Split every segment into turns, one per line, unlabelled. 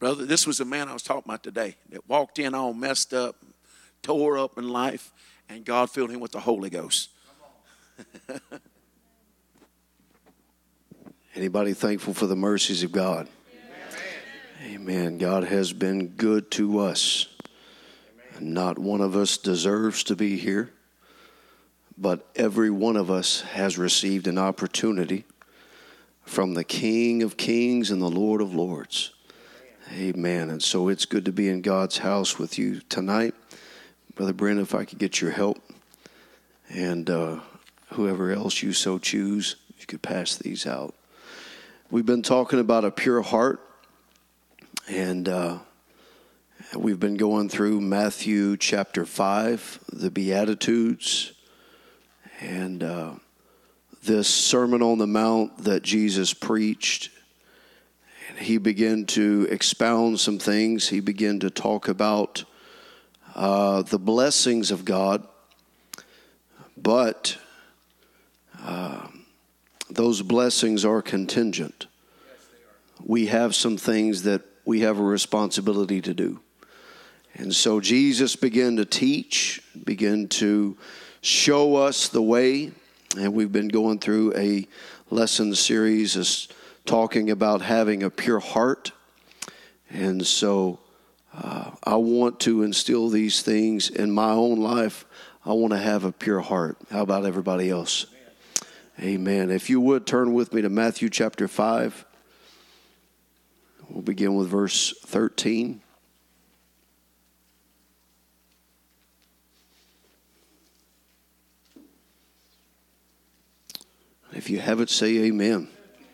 Brother, this was a man I was talking about today that walked in all messed up, tore up in life, and God filled him with the Holy Ghost.
Anybody thankful for the mercies of God? Amen. God has been good to us. Not one of us deserves to be here, but every one of us has received an opportunity from the King of Kings and the Lord of Lords. Amen. And so it's good to be in God's house with you tonight. Brother Brandon, if I could get your help, and whoever else you so choose, you could pass these out. We've been talking about a pure heart, and we've been going through Matthew chapter 5, the Beatitudes, and this Sermon on the Mount that Jesus preached. And he began to expound some things. He began to talk about the blessings of God, but those blessings are contingent. We have some things that we have a responsibility to do. And so Jesus began to teach, began to show us the way. And we've been going through a lesson series talking about having a pure heart. And so I want to instill these things in my own life. I want to have a pure heart. How about everybody else? Amen. If you would turn with me to Matthew chapter 5. We'll begin with verse 13. If you have it, say amen.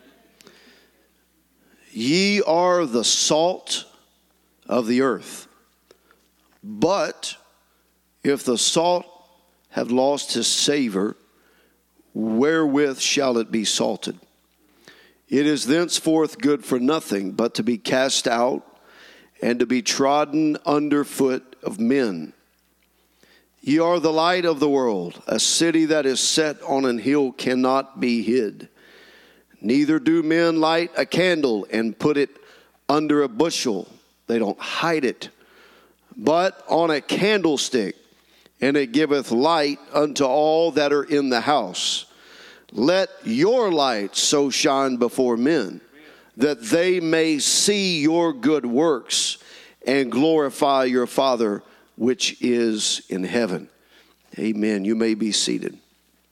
Ye are the salt of the earth. But if the salt have lost his savor, wherewith shall it be salted? It is thenceforth good for nothing, but to be cast out and to be trodden under foot of men. Ye are the light of the world. A city that is set on an hill cannot be hid. Neither do men light a candle and put it under a bushel. They don't hide it, but on a candlestick, and it giveth light unto all that are in the house. Let your light so shine before men, that they may see your good works and glorify your Father which is in heaven. Amen. You may be seated.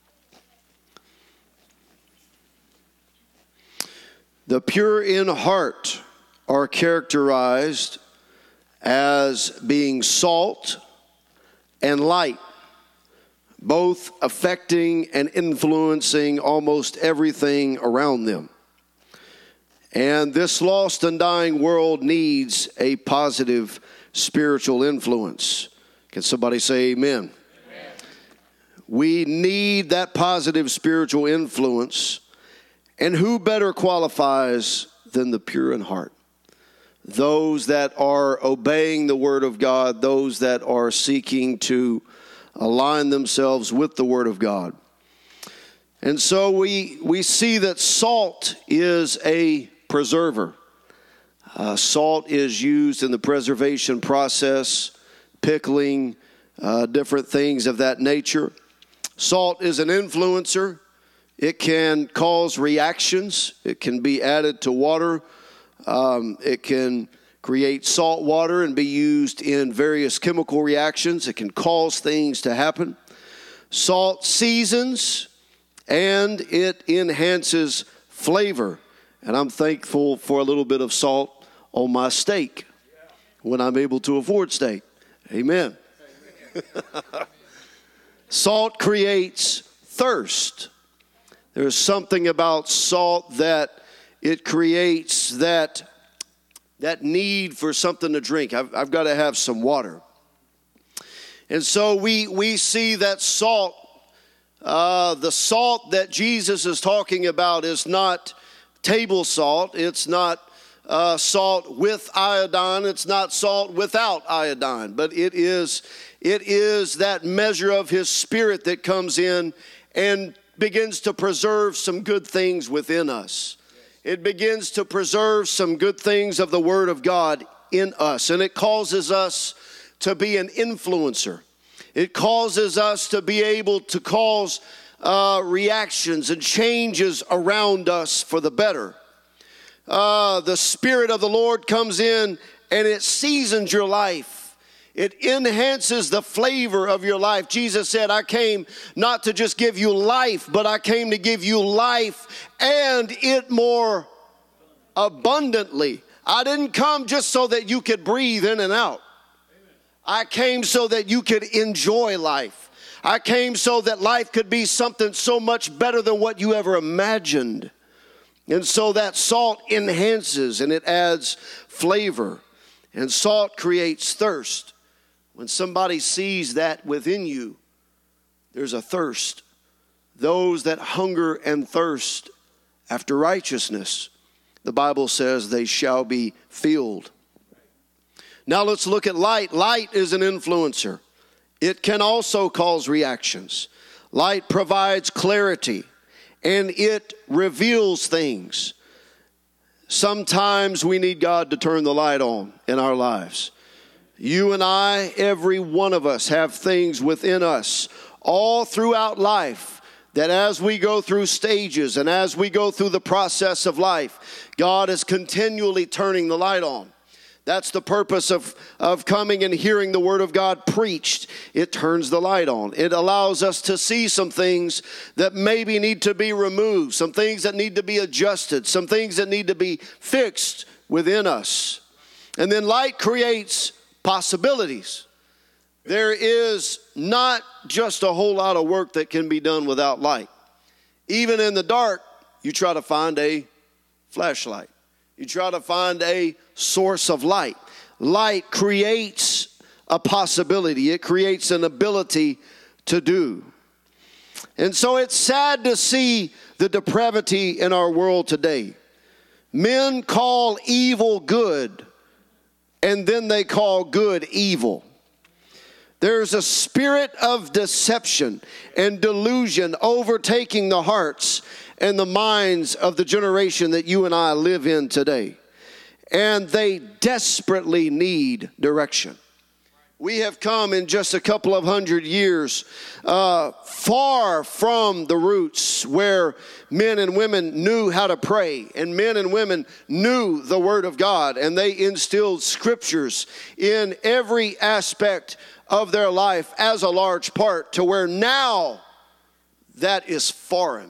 The pure in heart are characterized as being salt and light, both affecting and influencing almost everything around them. And this lost and dying world needs a positive spiritual influence. Can somebody say amen? Amen. We need that positive spiritual influence. And who better qualifies than the pure in heart? Those that are obeying the word of God, those that are seeking to align themselves with the word of God. And so we see that salt is a preserver. Salt is used in the preservation process, pickling, different things of that nature. Salt is an influencer. It can cause reactions. It can be added to water. It can create salt water and be used in various chemical reactions. It can cause things to happen. Salt seasons and it enhances flavor. And I'm thankful for a little bit of salt on my steak when I'm able to afford steak. Amen. Salt creates thirst. There's something about salt that it creates that need for something to drink. I've got to have some water. And so we see that salt, the salt that Jesus is talking about is not table salt. It's not salt with iodine. It's not salt without iodine. But it is that measure of his Spirit that comes in and begins to preserve some good things within us. it begins to preserve some good things of the Word of God in us. And it causes us to be an influencer. It causes us to be able to cause reactions and changes around us for the better. The Spirit of the Lord comes in and it seasons your life. It enhances the flavor of your life. Jesus said, I came not to just give you life, but I came to give you life and it more abundantly. I didn't come just so that you could breathe in and out. I came so that you could enjoy life. I came so that life could be something so much better than what you ever imagined. And so that salt enhances and it adds flavor. And salt creates thirst. When somebody sees that within you, there's a thirst. Those that hunger and thirst after righteousness, the Bible says they shall be filled. Now let's look at light. Light is an influencer. It can also cause reactions. Light provides clarity and it reveals things. Sometimes we need God to turn the light on in our lives. You and I, every one of us, have things within us all throughout life that as we go through stages and as we go through the process of life, God is continually turning the light on. That's the purpose of coming and hearing the Word of God preached. It turns the light on. It allows us to see some things that maybe need to be removed, some things that need to be adjusted, some things that need to be fixed within us. And then light creates possibilities. There is not just a whole lot of work that can be done without light. Even in the dark, you try to find a flashlight. You try to find a source of light. Light creates a possibility. It creates an ability to do. And so it's sad to see the depravity in our world today. Men call evil good, and then they call good evil. There's a spirit of deception and delusion overtaking the hearts and the minds of the generation that you and I live in today. And they desperately need direction. We have come in just a couple of 100 years far from the roots where men and women knew how to pray, and men and women knew the Word of God, and they instilled scriptures in every aspect of their life as a large part, to where now that is foreign.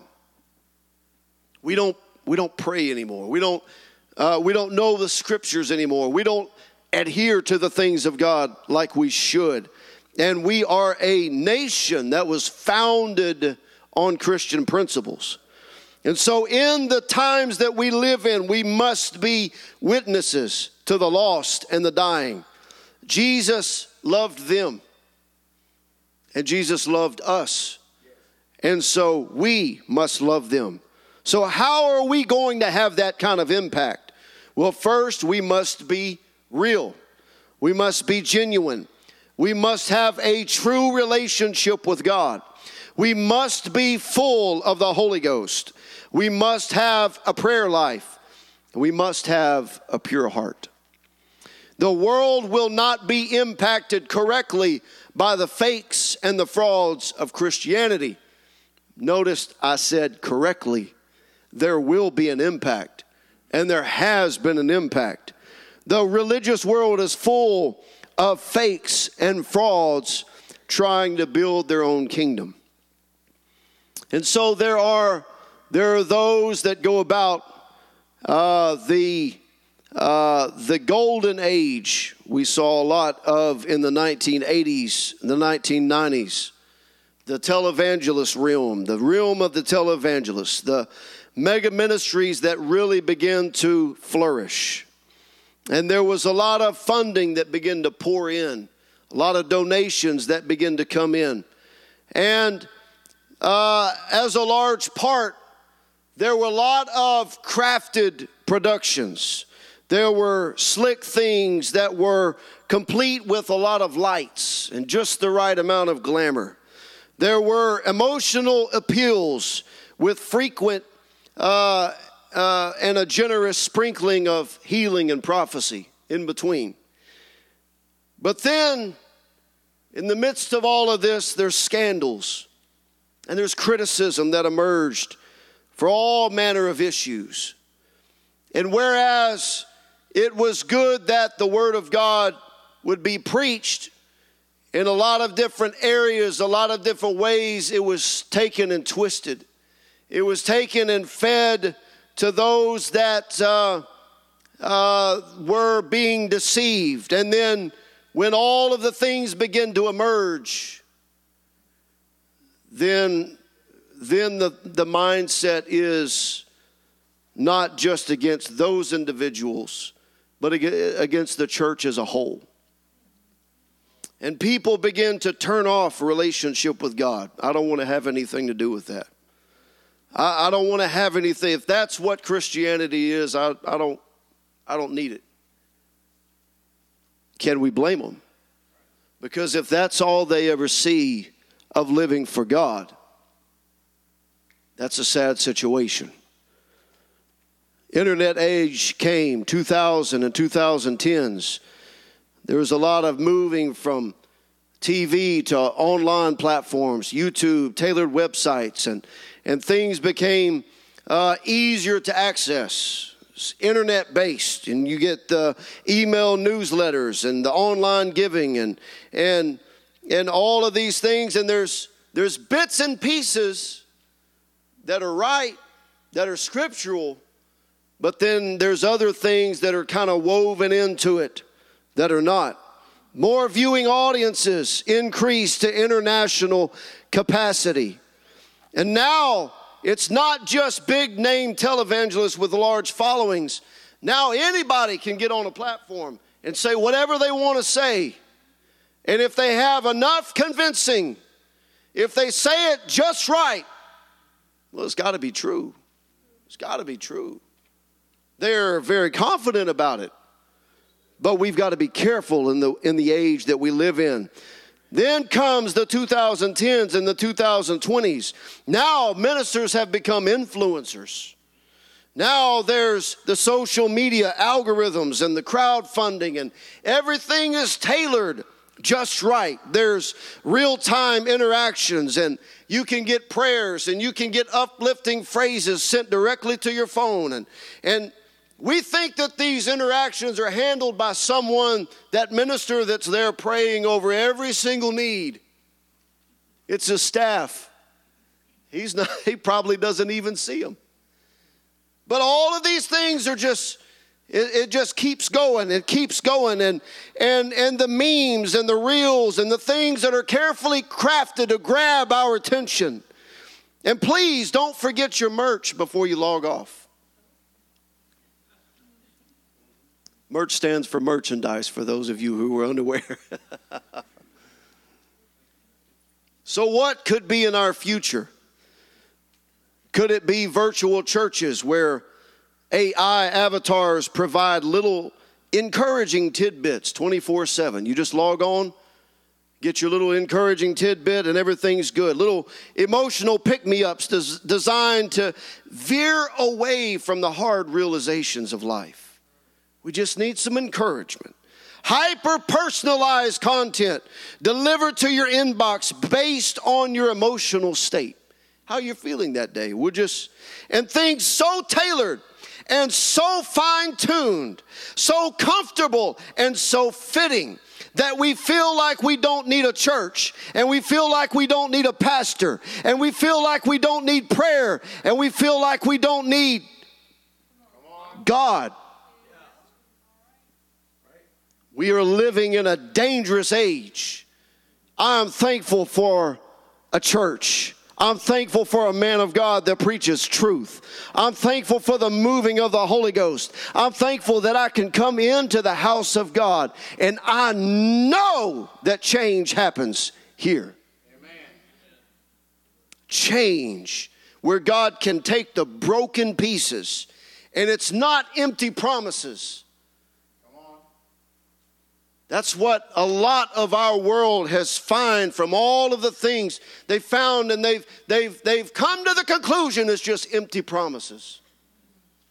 We don't pray anymore. We don't know the scriptures anymore. We don't adhere to the things of God like we should. And we are a nation that was founded on Christian principles. And so in the times that we live in, we must be witnesses to the lost and the dying. Jesus loved them, and Jesus loved us. And so we must love them. So how are we going to have that kind of impact? Well, first, we must be real. We must be genuine. We must have a true relationship with God. We must be full of the Holy Ghost. We must have a prayer life. We must have a pure heart. The world will not be impacted correctly by the fakes and the frauds of Christianity. Notice I said correctly. There will be an impact, and there has been an impact. The religious world is full of fakes and frauds trying to build their own kingdom. And so there are those that go about the golden age we saw a lot of in the 1980s, the 1990s. The televangelist realm, the realm of the televangelists, the mega ministries that really began to flourish. And there was a lot of funding that began to pour in, a lot of donations that began to come in. And as a large part, there were a lot of crafted productions. There were slick things that were complete with a lot of lights and just the right amount of glamour. There were emotional appeals with frequent and a generous sprinkling of healing and prophecy in between. But then, in the midst of all of this, there's scandals and there's criticism that emerged for all manner of issues. And whereas it was good that the Word of God would be preached in a lot of different areas, a lot of different ways, it was taken and twisted. It was taken and fed to those that were being deceived. And then when all of the things begin to emerge, then the mindset is not just against those individuals, but against the church as a whole. And people begin to turn off relationship with God. I don't want to have anything to do with that. I don't want to have anything. If that's what Christianity is, I don't need it. Can we blame them? Because if that's all they ever see of living for God, that's a sad situation. Internet age came, 2000 and 2010s. There was a lot of moving from TV to online platforms, YouTube, tailored websites, and things became easier to access. It's internet-based, and you get the email newsletters and the online giving and all of these things. And there's bits and pieces that are right, that are scriptural, but then there's other things that are kind of woven into it that are not. More viewing audiences increased to international capacity. And now it's not just big name televangelists with large followings. Now anybody can get on a platform and say whatever they want to say. And if they have enough convincing, if they say it just right, well, it's got to be true. It's got to be true. They're very confident about it. But we've got to be careful in the age that we live in. Then comes the 2010s and the 2020s. Now ministers have become influencers. Now there's the social media algorithms and the crowdfunding, and everything is tailored just right. There's real-time interactions, and you can get prayers and you can get uplifting phrases sent directly to your phone. And we think that these interactions are handled by someone, that minister that's there praying over every single need. It's his staff. He probably doesn't even see them. But all of these things are just, it just keeps going. It keeps going. And the memes and the reels and the things that are carefully crafted to grab our attention. And please don't forget your merch before you log off. Merch stands for merchandise, for those of you who were unaware. So what could be in our future? Could it be virtual churches where AI avatars provide little encouraging tidbits 24/7? You just log on, get your little encouraging tidbit, and everything's good. Little emotional pick-me-ups designed to veer away from the hard realizations of life. We just need some encouragement. Hyper-personalized content delivered to your inbox based on your emotional state. How you're feeling that day. And things so tailored and so fine-tuned, so comfortable and so fitting that we feel like we don't need a church, and we feel like we don't need a pastor, and we feel like we don't need prayer, and we feel like we don't need God. We are living in a dangerous age. I am thankful for a church. I'm thankful for a man of God that preaches truth. I'm thankful for the moving of the Holy Ghost. I'm thankful that I can come into the house of God, and I know that change happens here. Amen. Change, where God can take the broken pieces, and it's not empty promises. That's what a lot of our world has found from all of the things they found, and they've come to the conclusion it's just empty promises.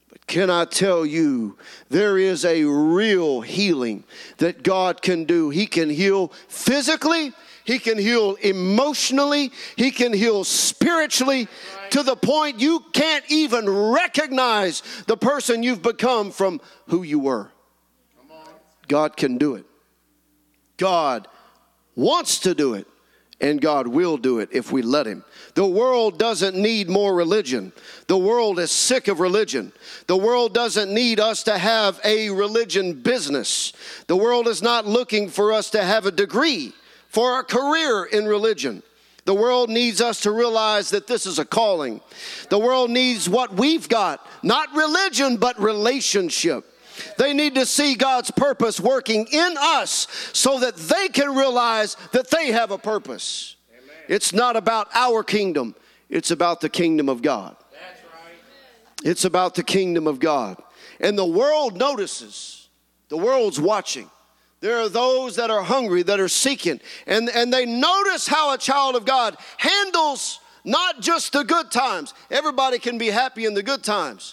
But can I tell you, there is a real healing that God can do. He can heal physically. He can heal emotionally. He can heal spiritually, to the point you can't even recognize the person you've become from who you were. God can do it. God wants to do it. And God will do it if we let him. The world doesn't need more religion. The world is sick of religion. The world doesn't need us to have a religion business. The world is not looking for us to have a degree for a career in religion. The world needs us to realize that this is a calling. The world needs what we've got, not religion, but relationship. They need to see God's purpose working in us so that they can realize that they have a purpose. Amen. It's not about our kingdom. It's about the kingdom of God. That's right. It's about the kingdom of God. And the world notices. The world's watching. There are those that are hungry, that are seeking. And they notice how a child of God handles not just the good times. Everybody can be happy in the good times.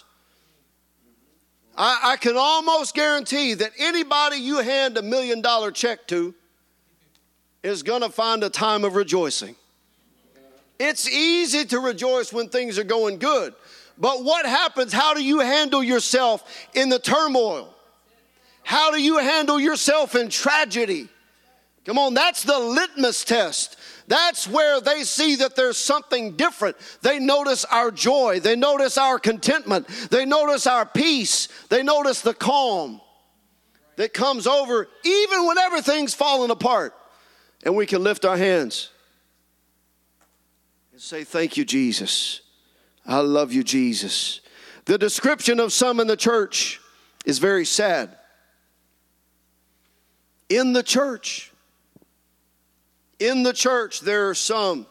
I can almost guarantee that anybody you hand $1 million check to is going to find a time of rejoicing. It's easy to rejoice when things are going good. But what happens? How do you handle yourself in the turmoil? How do you handle yourself in tragedy? Come on, that's the litmus test. That's where they see that there's something different. They notice our joy. They notice our contentment. They notice our peace. They notice the calm that comes over even when everything's falling apart. And we can lift our hands and say, thank you, Jesus. I love you, Jesus. The description of some in the church is very sad. In the church, there are some,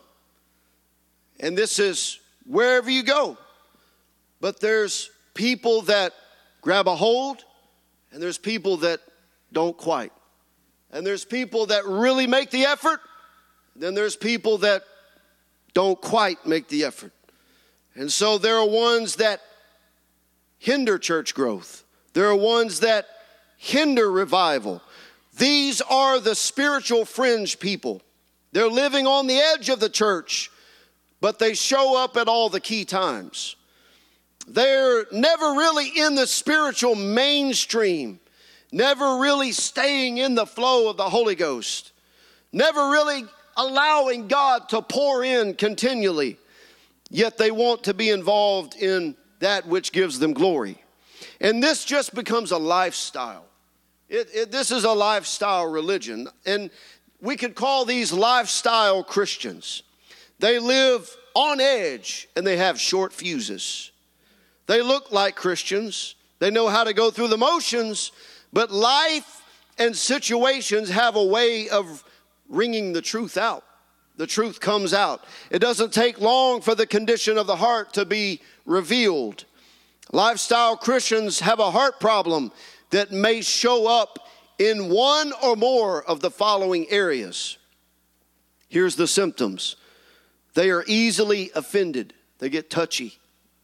and this is wherever you go, but there's people that grab a hold, and there's people that don't quite. And there's people that really make the effort, then there's people that don't quite make the effort. And so there are ones that hinder church growth. There are ones that hinder revival. These are the spiritual fringe people. They're living on the edge of the church, but they show up at all the key times. They're never really in the spiritual mainstream, never really staying in the flow of the Holy Ghost, never really allowing God to pour in continually, yet they want to be involved in that which gives them glory. And this just becomes a lifestyle. This is a lifestyle religion, and we could call these lifestyle Christians. They live on edge, and they have short fuses. They look like Christians. They know how to go through the motions, but life and situations have a way of wringing the truth out. The truth comes out. It doesn't take long for the condition of the heart to be revealed. Lifestyle Christians have a heart problem that may show up in one or more of the following areas. Here's the symptoms. They are easily offended. They get touchy.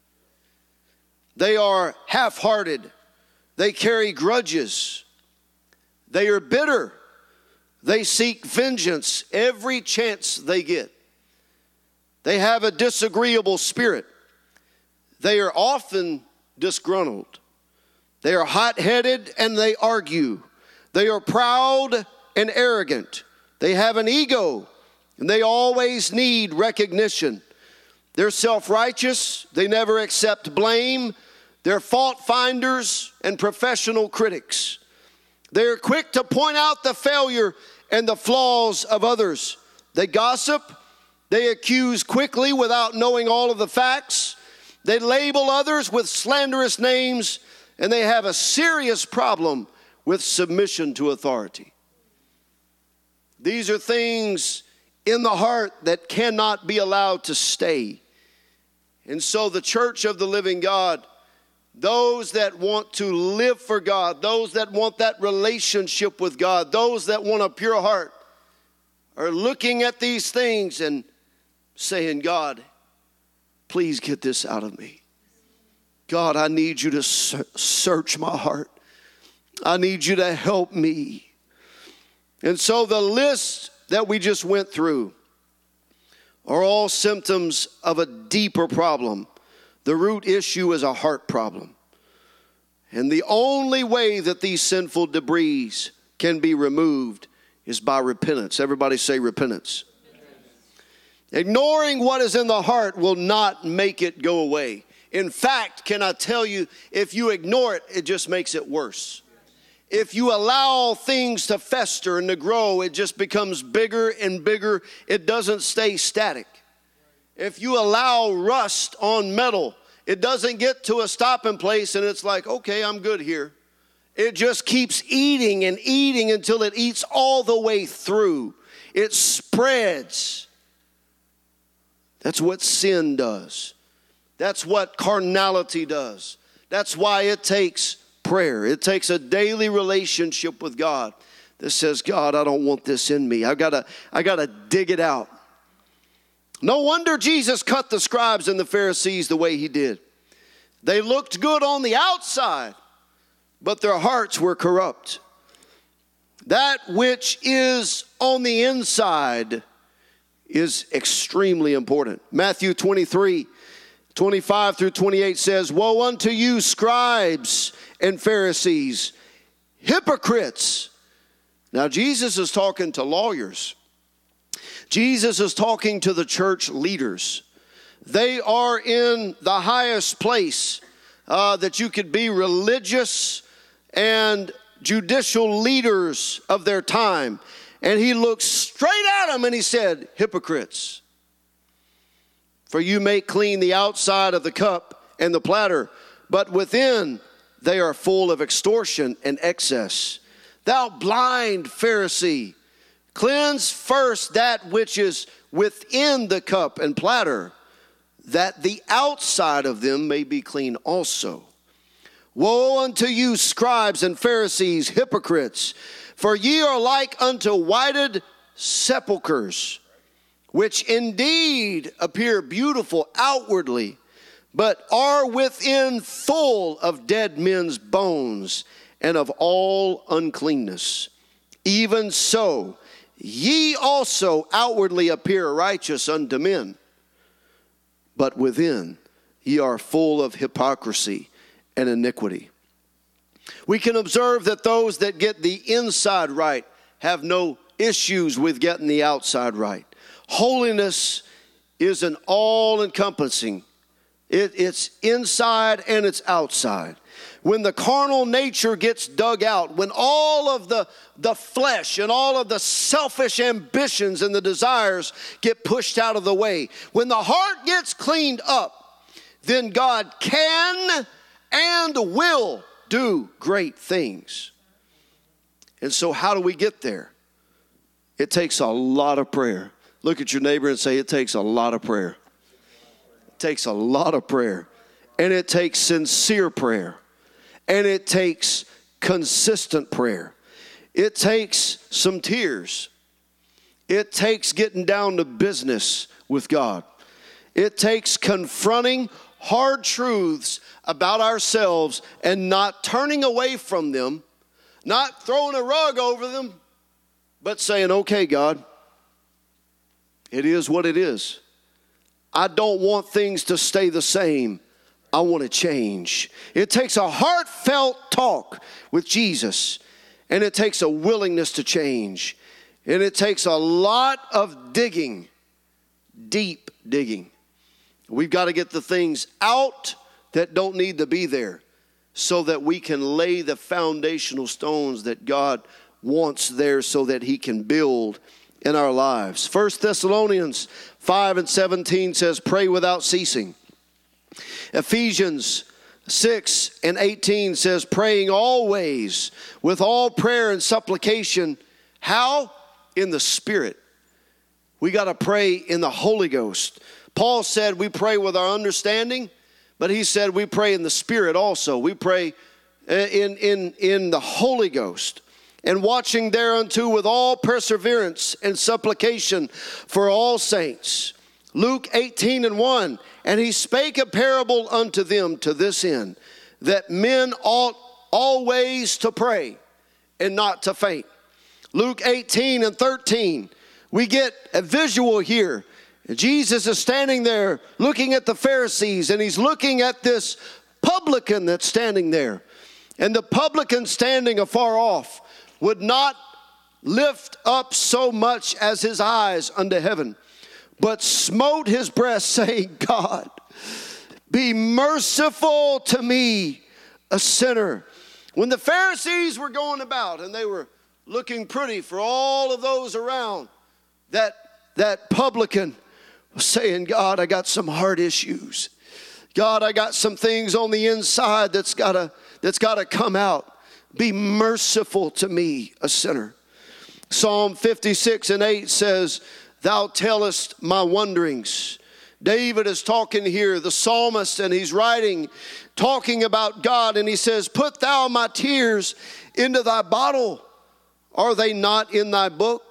They are half-hearted. They carry grudges. They are bitter. They seek vengeance every chance they get. They have a disagreeable spirit. They are often disgruntled. They are hot-headed and they argue. They are proud and arrogant. They have an ego and they always need recognition. They're self-righteous. They never accept blame. They're fault finders and professional critics. They're quick to point out the failure and the flaws of others. They gossip. They accuse quickly without knowing all of the facts. They label others with slanderous names, and they have a serious problem with submission to authority. These are things in the heart that cannot be allowed to stay. And so the church of the living God, those that want to live for God, those that want that relationship with God, those that want a pure heart, are looking at these things and saying, God, please get this out of me. God, I need you to search my heart. I need you to help me. And so the list that we just went through are all symptoms of a deeper problem. The root issue is a heart problem. And the only way that these sinful debris can be removed is by repentance. Everybody say repentance. Ignoring what is in the heart will not make it go away. In fact, can I tell you, if you ignore it, it just makes it worse. If you allow things to fester and to grow, it just becomes bigger and bigger. It doesn't stay static. If you allow rust on metal, it doesn't get to a stopping place and it's like, okay, I'm good here. It just keeps eating and eating until it eats all the way through. It spreads. That's what sin does. That's what carnality does. That's why it takes prayer. It takes a daily relationship with God that says, God, I don't want this in me. I gotta dig it out. No wonder Jesus cut the scribes and the Pharisees the way he did. They looked good on the outside, but their hearts were corrupt. That which is on the inside is extremely important. Matthew 23:25 through 28 says, Woe unto you, scribes and Pharisees, hypocrites. Now, Jesus is talking to lawyers. Jesus is talking to the church leaders. They are in the highest place that you could be, religious and judicial leaders of their time. And he looked straight at them and he said, hypocrites. For you make clean the outside of the cup and the platter, but within they are full of extortion and excess. Thou blind Pharisee, cleanse first that which is within the cup and platter, that the outside of them may be clean also. Woe unto you, scribes and Pharisees, hypocrites, for ye are like unto whited sepulchres, which indeed appear beautiful outwardly, but are within full of dead men's bones and of all uncleanness. Even so, ye also outwardly appear righteous unto men, but within ye are full of hypocrisy and iniquity. We can observe that those that get the inside right have no issues with getting the outside right. Holiness is an all-encompassing. It's inside and it's outside. When the carnal nature gets dug out, when all of the flesh and all of the selfish ambitions and the desires get pushed out of the way, when the heart gets cleaned up, then God can and will do great things. And so how do we get there? It takes a lot of prayer. Look at your neighbor and say, it takes a lot of prayer. It takes a lot of prayer. And it takes sincere prayer. And it takes consistent prayer. It takes some tears. It takes getting down to business with God. It takes confronting hard truths about ourselves and not turning away from them, not throwing a rug over them, but saying, okay, God, it is what it is. I don't want things to stay the same. I want to change. It takes a heartfelt talk with Jesus, and it takes a willingness to change. And it takes a lot of digging, deep digging. We've got to get the things out that don't need to be there so that we can lay the foundational stones that God wants there so that he can build in our lives. 1 Thessalonians 5:17 says, pray without ceasing. Ephesians 6:18 says, praying always with all prayer and supplication. How? In the Spirit. We got to pray in the Holy Ghost. Paul said we pray with our understanding, but he said we pray in the Spirit also. We pray in the Holy Ghost. And watching thereunto with all perseverance and supplication for all saints, Luke 18:1, and he spake a parable unto them to this end, that men ought always to pray and not to faint. Luke 18:13, we get a visual here. Jesus is standing there looking at the Pharisees, and he's looking at this publican that's standing there. And the publican standing afar off would not lift up so much as his eyes unto heaven, but smote his breast, saying, God, be merciful to me, a sinner. When the Pharisees were going about and they were looking pretty for all of those around, that publican was saying, God, I got some heart issues. God, I got some things on the inside that's got to come out. Be merciful to me, a sinner. Psalm 56:8 says, thou tellest my wanderings. David is talking here, the psalmist, and he's writing, talking about God, and he says, put thou my tears into thy bottle. Are they not in thy book?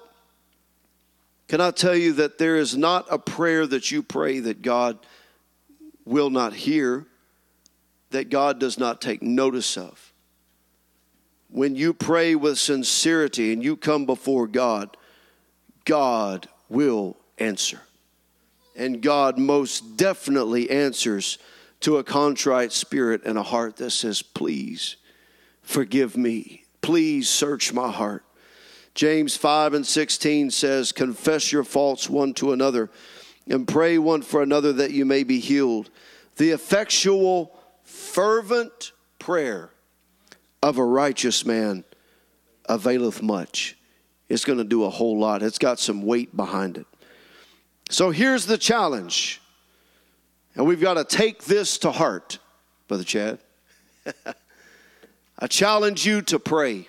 Can I tell you that there is not a prayer that you pray that God will not hear, that God does not take notice of? When you pray with sincerity and you come before God, God will answer. And God most definitely answers to a contrite spirit and a heart that says, please forgive me. Please search my heart. James 5:16 says, confess your faults one to another and pray one for another that you may be healed. The effectual, fervent prayer of a righteous man availeth much. It's going to do a whole lot. It's got some weight behind it. So here's the challenge. And we've got to take this to heart, Brother Chad. I challenge you to pray.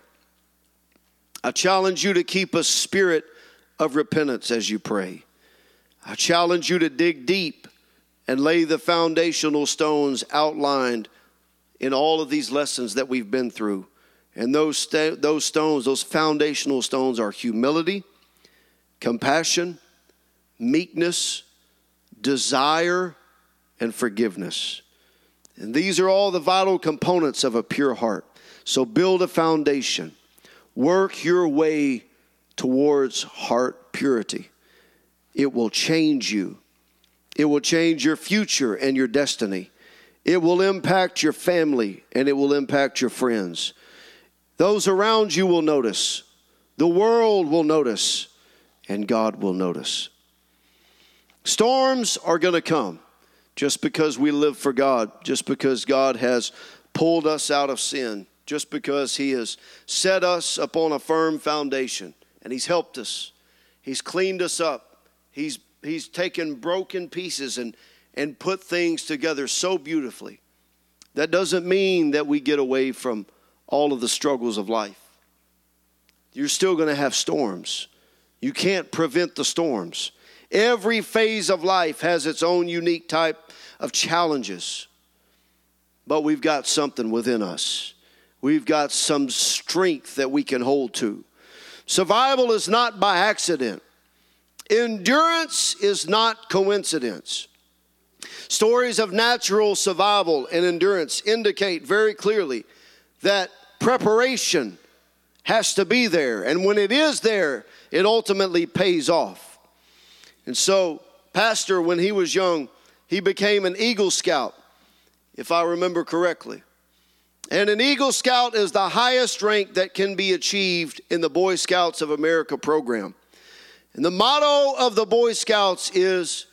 I challenge you to keep a spirit of repentance as you pray. I challenge you to dig deep and lay the foundational stones outlined in all of these lessons that we've been through. And those stones, those foundational stones are humility, compassion, meekness, desire, and forgiveness. And these are all the vital components of a pure heart. So build a foundation. Work your way towards heart purity. It will change you. It will change your future and your destiny. It will impact your family and it will impact your friends. Those around you will notice. The world will notice. And God will notice. Storms are going to come just because we live for God, just because God has pulled us out of sin, just because he has set us upon a firm foundation and he's helped us. He's cleaned us up. He's taken broken pieces and put things together so beautifully. That doesn't mean that we get away from all of the struggles of life. You're still going to have storms. You can't prevent the storms. Every phase of life has its own unique type of challenges. But we've got something within us. We've got some strength that we can hold to. Survival is not by accident. Endurance is not coincidence. Stories of natural survival and endurance indicate very clearly that preparation has to be there. And when it is there, it ultimately pays off. And so, Pastor, when he was young, he became an Eagle Scout, if I remember correctly. And an Eagle Scout is the highest rank that can be achieved in the Boy Scouts of America program. And the motto of the Boy Scouts is,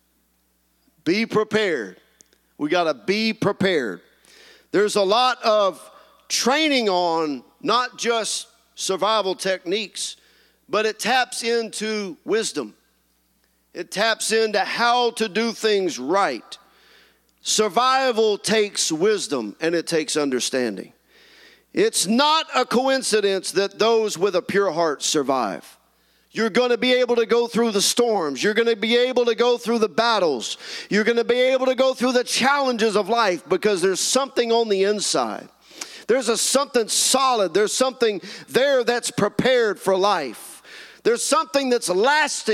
be prepared. We got to be prepared. There's a lot of training on not just survival techniques, but it taps into wisdom. It taps into how to do things right. Survival takes wisdom and it takes understanding. It's not a coincidence that those with a pure heart survive. You're going to be able to go through the storms. You're going to be able to go through the battles. You're going to be able to go through the challenges of life because there's something on the inside. There's something solid. There's something there that's prepared for life. There's something that's lasting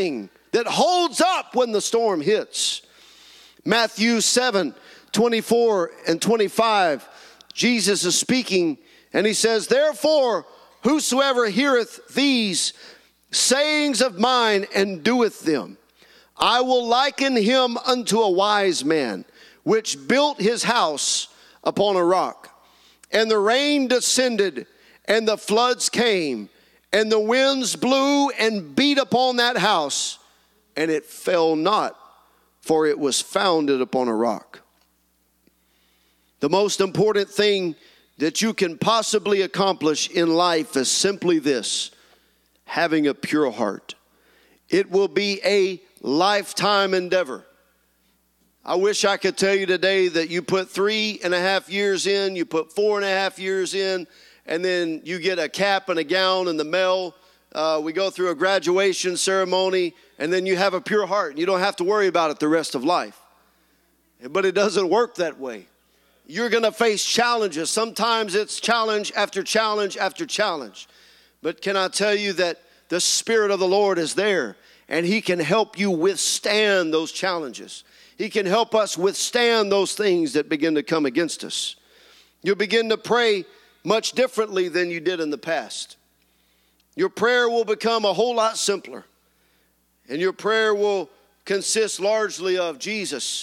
that holds up when the storm hits. Matthew 7:24 and 25, Jesus is speaking, and he says, therefore, whosoever heareth these sayings of mine and doeth them, I will liken him unto a wise man, which built his house upon a rock. And the rain descended, and the floods came, and the winds blew and beat upon that house, and it fell not, for it was founded upon a rock. The most important thing that you can possibly accomplish in life is simply this: having a pure heart. It will be a lifetime endeavor. I wish I could tell you today that you put 3.5 years in, you put 4.5 years in, and then you get a cap and a gown in the mail. We go through a graduation ceremony, and then you have a pure heart. You don't have to worry about it the rest of life. But it doesn't work that way. You're going to face challenges. Sometimes it's challenge after challenge after challenge. But can I tell you that the Spirit of the Lord is there, and He can help you withstand those challenges. He can help us withstand those things that begin to come against us. You'll begin to pray much differently than you did in the past. Your prayer will become a whole lot simpler. And your prayer will consist largely of Jesus,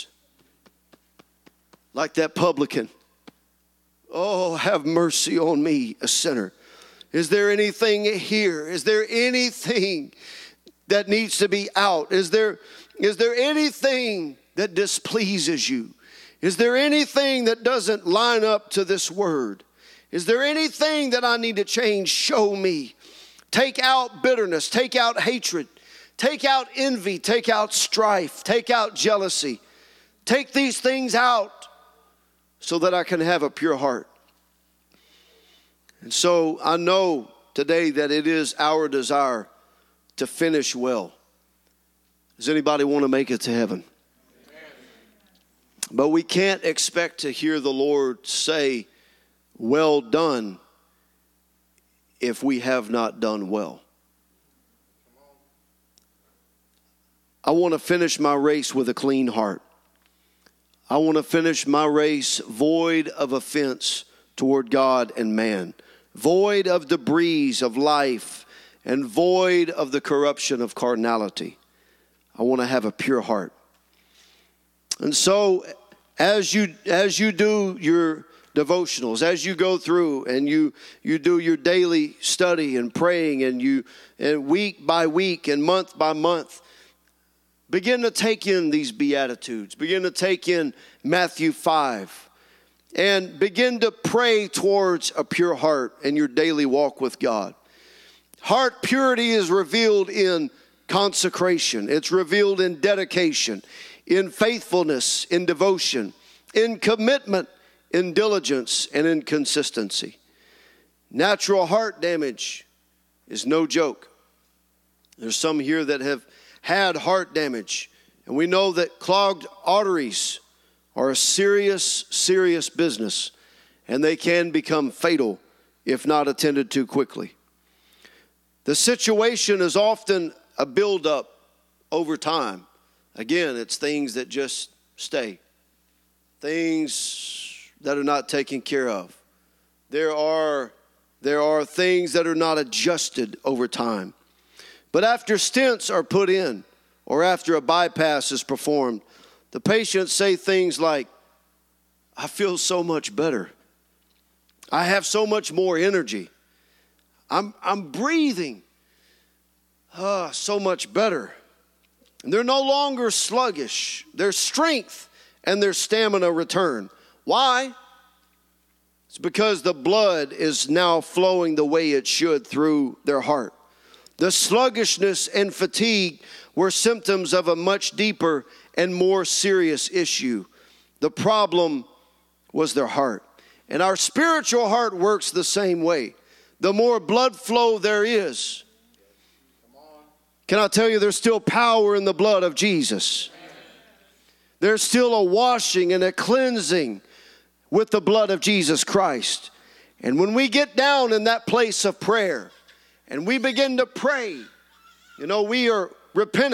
like that publican. Oh, have mercy on me, a sinner. Is there anything here? Is there anything that needs to be out? Is there anything that displeases you? Is there anything that doesn't line up to this word? Is there anything that I need to change? Show me. Take out bitterness. Take out hatred. Take out envy. Take out strife. Take out jealousy. Take these things out so that I can have a pure heart. And so I know today that it is our desire to finish well. Does anybody want to make it to heaven? But we can't expect to hear the Lord say, well done, if we have not done well. I want to finish my race with a clean heart. I want to finish my race void of offense toward God and man, void of debris of life, and void of the corruption of carnality. I want to have a pure heart. And so as you do your devotionals, as you go through and you do your daily study and praying, and week by week and month by month, begin to take in these Beatitudes. Begin to take in Matthew 5. And begin to pray towards a pure heart in your daily walk with God. Heart purity is revealed in consecration. It's revealed in dedication, in faithfulness, in devotion, in commitment, in diligence, and in consistency. Natural heart damage is no joke. There's some here that have had heart damage, and we know that clogged arteries are a serious, serious business, and they can become fatal if not attended to quickly. The situation is often a buildup over time. Again, it's things that just stay. Things that are not taken care of. There are things that are not adjusted over time. But after stents are put in, or after a bypass is performed, the patients say things like, I feel so much better. I have so much more energy. I'm breathing so much better. And they're no longer sluggish. Their strength and their stamina return. Why? It's because the blood is now flowing the way it should through their heart. The sluggishness and fatigue were symptoms of a much deeper and more serious issue. The problem was their heart. And our spiritual heart works the same way. The more blood flow there is, can I tell you there's still power in the blood of Jesus? There's still a washing and a cleansing with the blood of Jesus Christ. And when we get down in that place of prayer and we begin to pray, we are repentant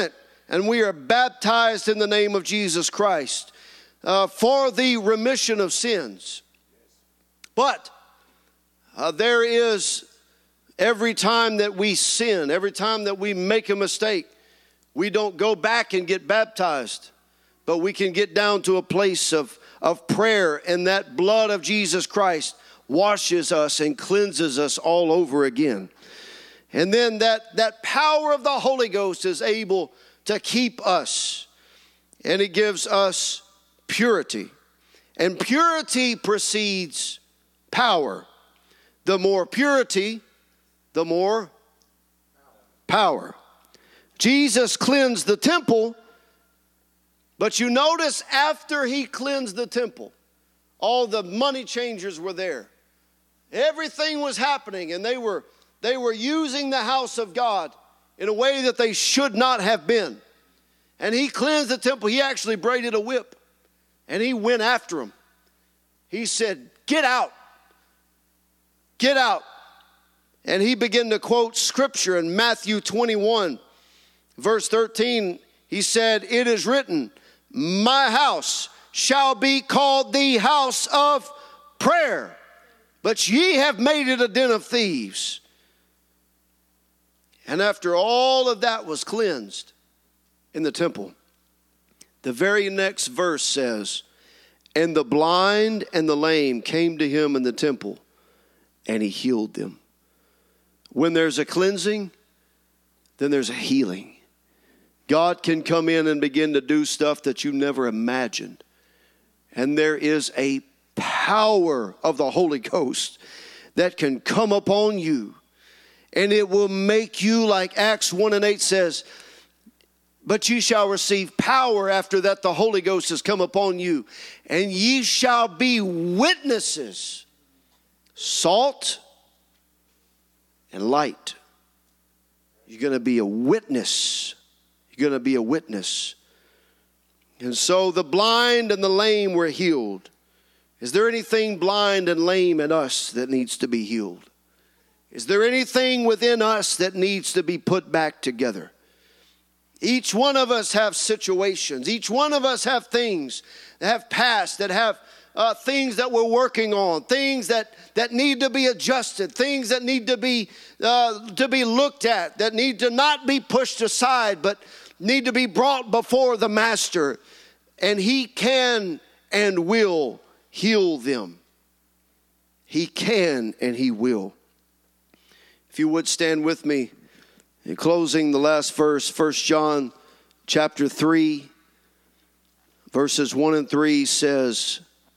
and we are baptized in the name of Jesus Christ for the remission of sins. But there is, every time that we sin, every time that we make a mistake, we don't go back and get baptized, but we can get down to a place of prayer, and that blood of Jesus Christ washes us and cleanses us all over again. And then that power of the Holy Ghost is able to keep us, and it gives us purity. And purity precedes power. The more purity, the more power. Jesus cleansed the temple, but you notice after he cleansed the temple, all the money changers were there. Everything was happening, and they were using the house of God in a way that they should not have been. And he cleansed the temple. He actually braided a whip, and he went after them. He said, "Get out. Get out." And he began to quote scripture in Matthew 21, verse 13. He said, "It is written, my house shall be called the house of prayer, but ye have made it a den of thieves." And after all of that was cleansed in the temple, the very next verse says, "And the blind and the lame came to him in the temple, and he healed them." When there's a cleansing, then there's a healing. God can come in and begin to do stuff that you never imagined. And there is a power of the Holy Ghost that can come upon you. And it will make you, like Acts 1:8 says, "But ye shall receive power after that the Holy Ghost has come upon you. And ye shall be witnesses." Salt and light. You're going to be a witness. You're going to be a witness. And so the blind and the lame were healed. Is there anything blind and lame in us that needs to be healed? Is there anything within us that needs to be put back together? Each one of us have situations. Each one of us have things that have passed, that have things that we're working on, things that need to be adjusted, things that need to be looked at, that need to not be pushed aside, but need to be brought before the Master. And he can and will heal them. He can and he will. If you would stand with me in closing, the last verse, 1 John chapter 3, verses 1 and 3 says,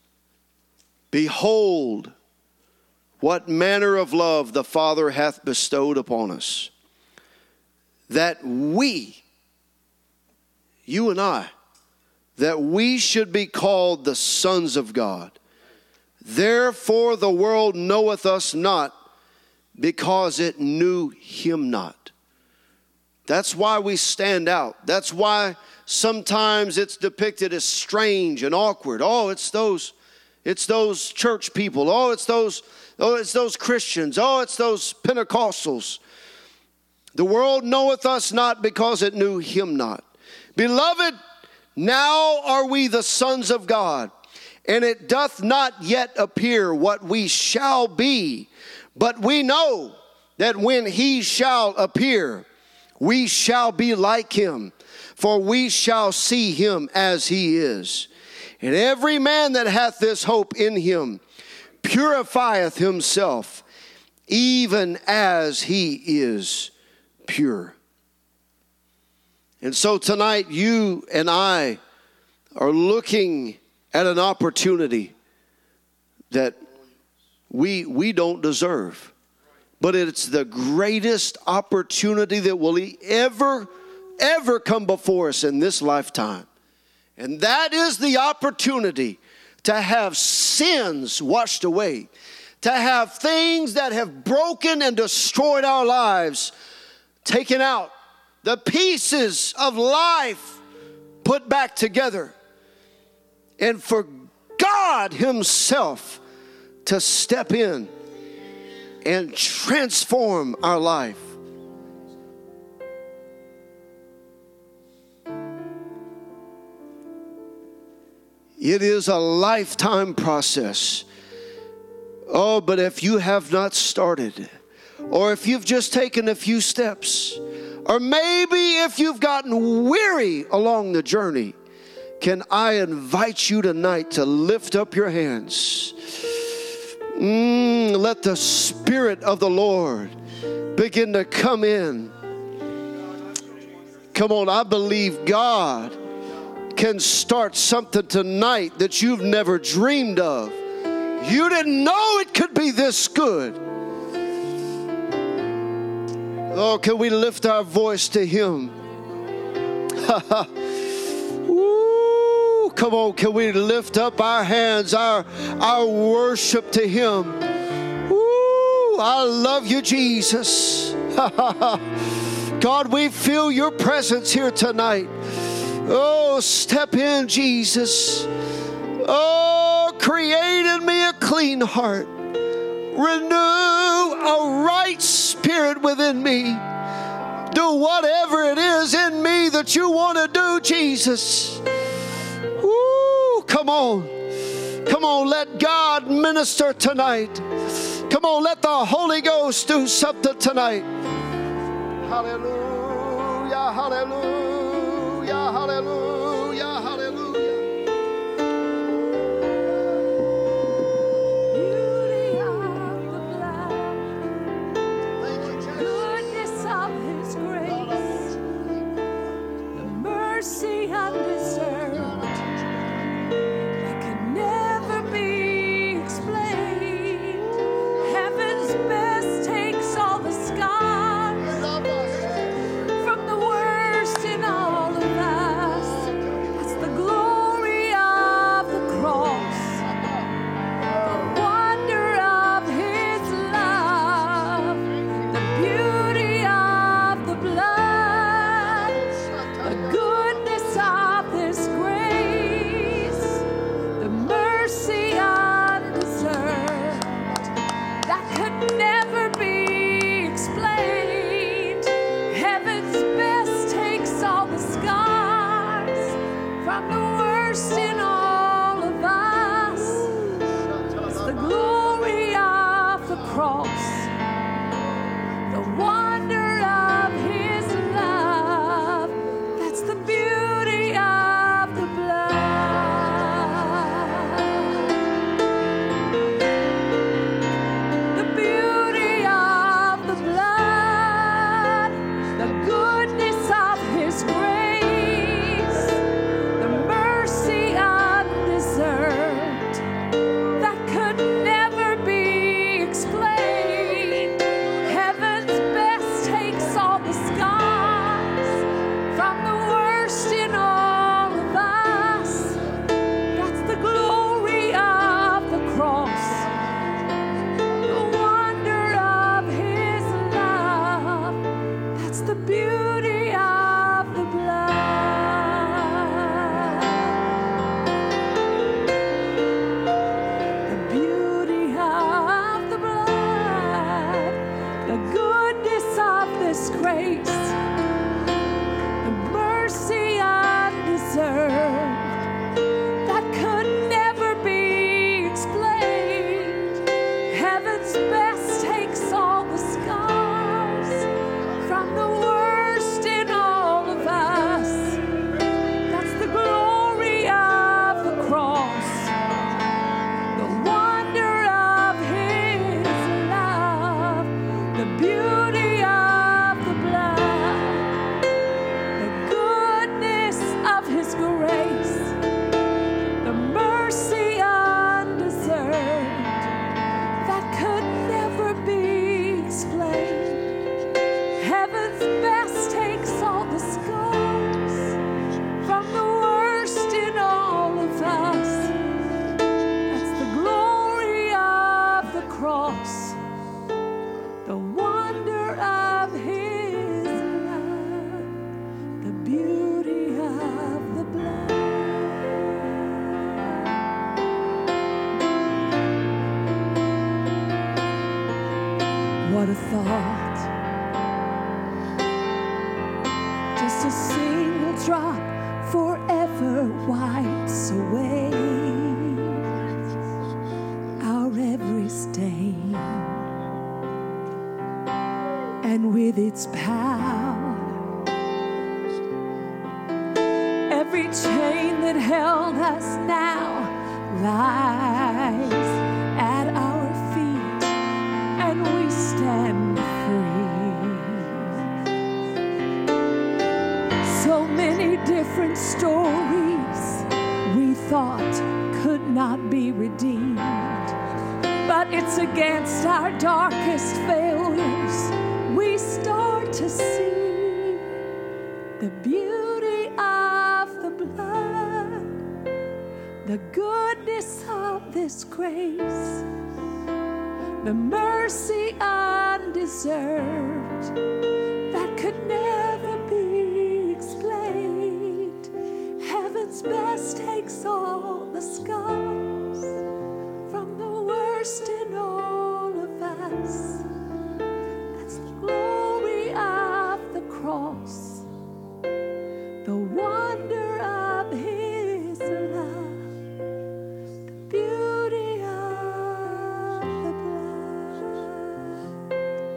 "Behold, what manner of love the Father hath bestowed upon us, that we," you and I, "that we should be called the sons of God. Therefore the world knoweth us not, because it knew him not." That's why we stand out. That's why sometimes it's depicted as strange and awkward. Oh, it's those church people. Oh, it's those Christians. Oh, it's those Pentecostals. The world knoweth us not, because it knew him not. Beloved, now are we the sons of God, and it doth not yet appear what we shall be. But we know that when he shall appear, we shall be like him, for we shall see him as he is. And every man that hath this hope in him purifieth himself, even as he is pure. And so tonight, you and I are looking at an opportunity that we don't deserve. But it's the greatest opportunity that will ever come before us in this lifetime. And that is the opportunity to have sins washed away, to have things that have broken and destroyed our lives taken out, the pieces of life put back together, and for God himself to step in and transform our life. It is a lifetime process. Oh, but if you have not started, or if you've just taken a few steps, or maybe if you've gotten weary along the journey, can I invite you tonight to lift up your hands? Let the Spirit of the Lord begin to come in. Come on, I believe God can start something tonight that you've never dreamed of. You didn't know it could be this good. Oh, can we lift our voice to Him? Ooh, come on, can we lift up our hands, our worship to Him? Ooh, I love you, Jesus. God, we feel your presence here tonight. Oh, step in, Jesus. Oh, create in me a clean heart. Renew a right spirit within me. Do whatever it is in me that you want to do, Jesus. Woo, come on. Come on, let God minister tonight. Come on, let the Holy Ghost do something tonight. Hallelujah, hallelujah, hallelujah, hallelujah.
Mercy undeserved that can never be explained. Heaven's best takes all the scars from the worst in all of us. That's the glory of the cross, the wonder of His love, the beauty of the blood, the goodness of this grace, the mercy undeserved that could never be explained. Heaven's best takes all the scars from the worst in all of us. It's the glory of the cross, the wonder of His love. That's the beauty of the blood. The beauty of the blood, the goodness of His grace, the mercy undeserved that could never be explained. Heaven's best takes all the scars from the worst in all of us. That's the glory of the cross, the wonder of His love. That's the beauty of the blood. The beauty of the blood, the goodness of this grace, the mercy undeserved that could never be explained. Heaven's best takes all the scars from the worst in all of us. That's the glory of the cross, the wonder of His love, the beauty of the blood, the goodness of His grace, the mercy undeserved that could never be explained. Heaven's best takes all the scars from the worst in all of us. That's the glory of the cross, the wonder of His love, the beauty of the blood. What a thought, just a single drop forever wipes away with its power. Every chain that held us now lies at our feet, and we stand free. So many different stories we thought could not be redeemed, but it's against our darkest failures we start to see the beauty of the blood, the goodness of this grace, the mercy undeserved that could never be explained. Heaven's best takes all the scars from the worst in all of us. That's the glory of the cross, the wonder of His love, the beauty of the blood.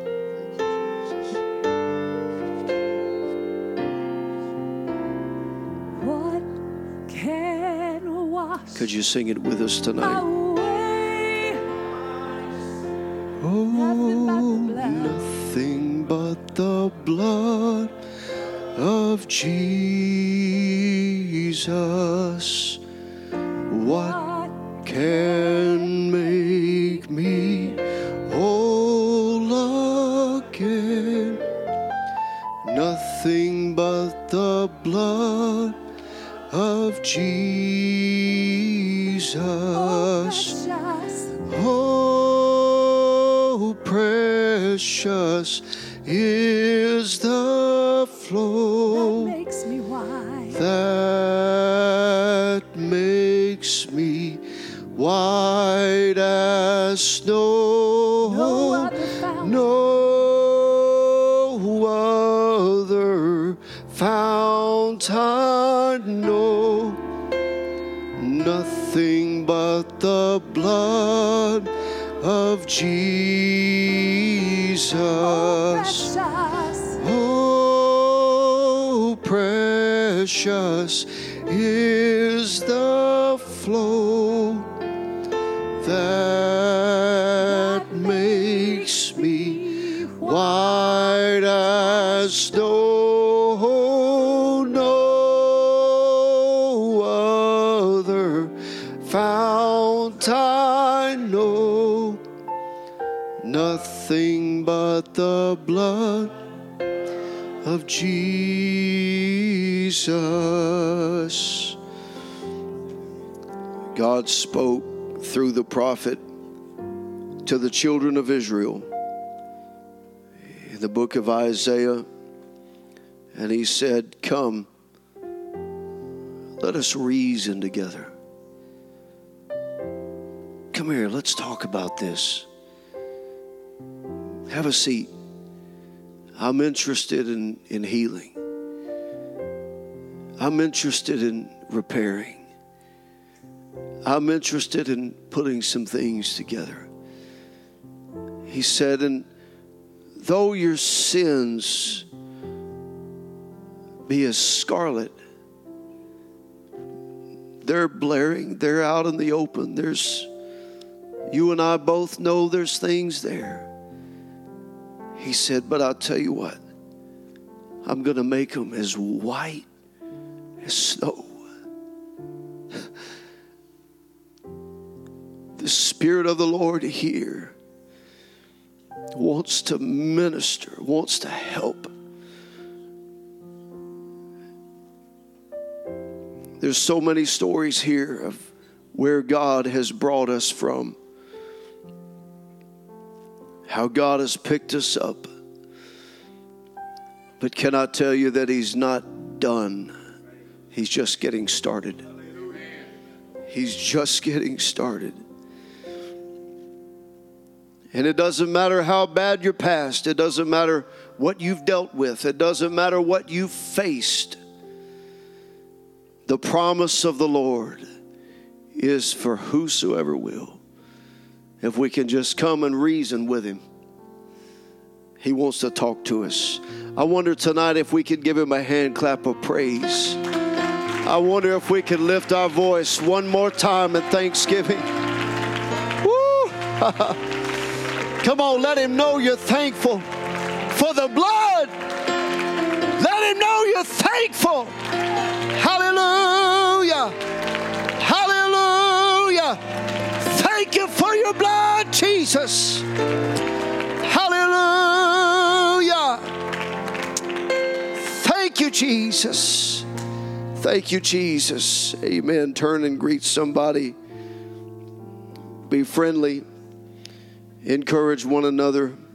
What can wash
Could you sing it with us tonight?
away?
Oh,
Nothing but the blood.
nothing but the blood of Jesus. What can make me whole again? Nothing but the blood of Jesus.
Precious,
Oh, precious is the
that
flow
makes me wise.
that makes me white as snow.
No other fountain.
No other fount I know. Nothing but the blood of Jesus.
Precious,
Oh, precious is the flow that makes me white as snow. No other fount I know. Nothing but the blood of Jesus. God spoke through the prophet to the children of Israel in the book of Isaiah, and he said, "Come, let us reason together. Come here, let's talk about this. Have a seat. I'm interested in healing. I'm interested in repairing. I'm interested in putting some things together." He said, "And though your sins be as scarlet," they're blaring, they're out in the open. You and I both know there's things there. He said, "But I'll tell you what, I'm going to make them as white as snow." The Spirit of the Lord here wants to minister, wants to help. There's so many stories here of where God has brought us from, how God has picked us up. But can I tell you that He's not done? He's just getting started. He's just getting started. And it doesn't matter how bad your past. It doesn't matter what you've dealt with. It doesn't matter what you've faced. The promise of the Lord is for whosoever will. If we can just come and reason with Him. He wants to talk to us. I wonder tonight if we could give him a hand clap of praise. I wonder if we could lift our voice one more time in thanksgiving. Woo! Come on, let him know you're thankful for the blood. Let him know you're thankful. Hallelujah. Hallelujah. Thank you for your blood, Jesus. Hallelujah. Thank you, Jesus. Thank you, Jesus. Amen. Turn and greet somebody. Be friendly. Encourage one another.